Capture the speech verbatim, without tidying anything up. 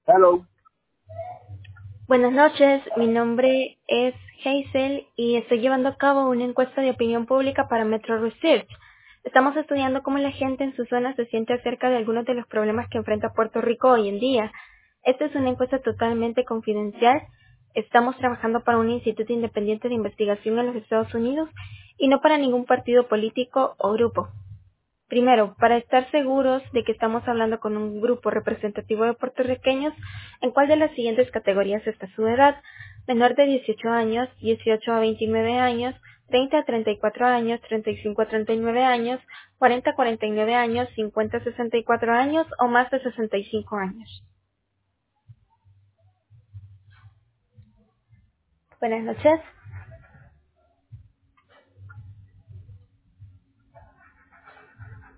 Hello. Buenas noches, mi nombre es Hazel y estoy llevando a cabo una encuesta de opinión pública para Metro Research. Estamos estudiando cómo la gente en su zona se siente acerca de algunos de los problemas que enfrenta Puerto Rico hoy en día. Esta es una encuesta totalmente confidencial. Estamos trabajando para un instituto independiente de investigación en los Estados Unidos y no para ningún partido político o grupo. Primero, para estar seguros de que estamos hablando con un grupo representativo de puertorriqueños, ¿en cuál de las siguientes categorías está su edad? Menor de dieciocho años, dieciocho a veintinueve años, treinta a treinta y cuatro años, treinta y cinco a treinta y nueve años, cuarenta a cuarenta y nueve años, cincuenta a sesenta y cuatro años o más de sesenta y cinco años. Buenas noches.